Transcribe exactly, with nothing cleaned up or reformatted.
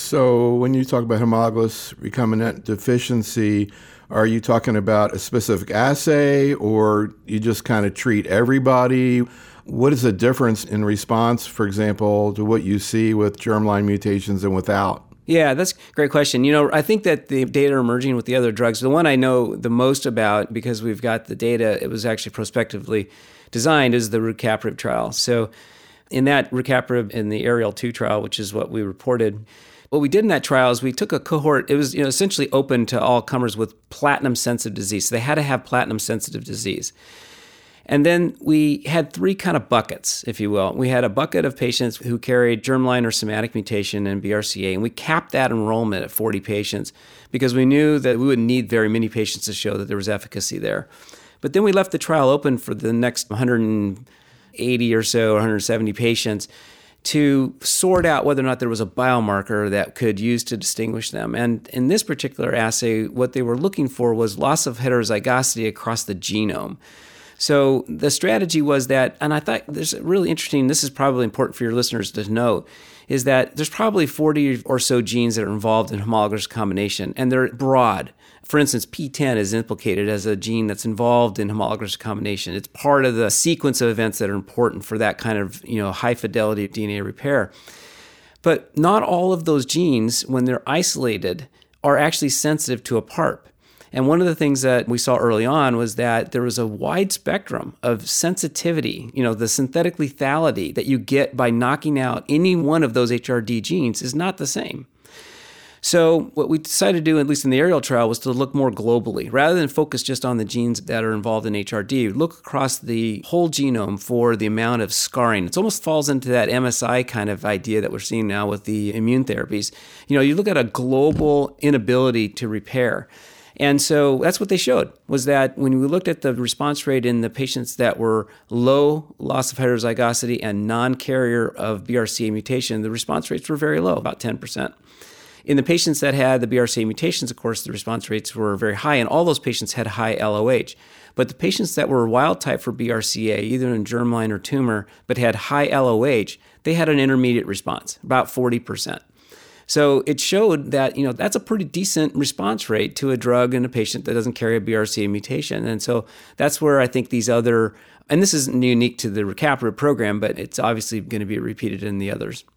So when you talk about homologous recombinant deficiency, are you talking about a specific assay or you just kind of treat everybody? What is the difference in response, for example, to what you see with germline mutations and without? Yeah, that's a great question. You know, I think that the data are emerging with the other drugs. The one I know the most about, because we've got the data, it was actually prospectively designed, is the rucaparib trial. So in that rucaparib in the Ariel two trial, which is what we reported, what we did in that trial is we took a cohort, it was you know, essentially open to all comers with platinum-sensitive disease. So they had to have platinum-sensitive disease. And then we had three kind of buckets, if you will. We had a bucket of patients who carried germline or somatic mutation in B R C A, and we capped that enrollment at forty patients because we knew that we wouldn't need very many patients to show that there was efficacy there. But then we left the trial open for the next one hundred eighty or so, one hundred seventy patients to sort out whether or not there was a biomarker that could use to distinguish them. And in this particular assay, what they were looking for was loss of heterozygosity across the genome. So the strategy was that, and I thought this is really interesting, this is probably important for your listeners to know, is that there's probably forty or so genes that are involved in homologous recombination, and they're broad. For instance, P ten is implicated as a gene that's involved in homologous recombination. It's part of the sequence of events that are important for that kind of, you know, high fidelity D N A repair. But not all of those genes, when they're isolated, are actually sensitive to a PARP. And one of the things that we saw early on was that there was a wide spectrum of sensitivity. You know, the synthetic lethality that you get by knocking out any one of those H R D genes is not the same. So what we decided to do, at least in the Ariel trial, was to look more globally. Rather than focus just on the genes that are involved in H R D, look across the whole genome for the amount of scarring. It almost falls into that M S I kind of idea that we're seeing now with the immune therapies. You know, you look at a global inability to repair. And so that's what they showed, was that when we looked at the response rate in the patients that were low loss of heterozygosity and non-carrier of B R C A mutation, the response rates were very low, about ten percent. In the patients that had the B R C A mutations, of course, the response rates were very high, and all those patients had high L O H. But the patients that were wild type for B R C A, either in germline or tumor, but had high L O H, they had an intermediate response, about forty percent. So it showed that, you know, that's a pretty decent response rate to a drug in a patient that doesn't carry a B R C A mutation. And so that's where I think these other, and this isn't unique to the rucaparib program, but it's obviously going to be repeated in the others.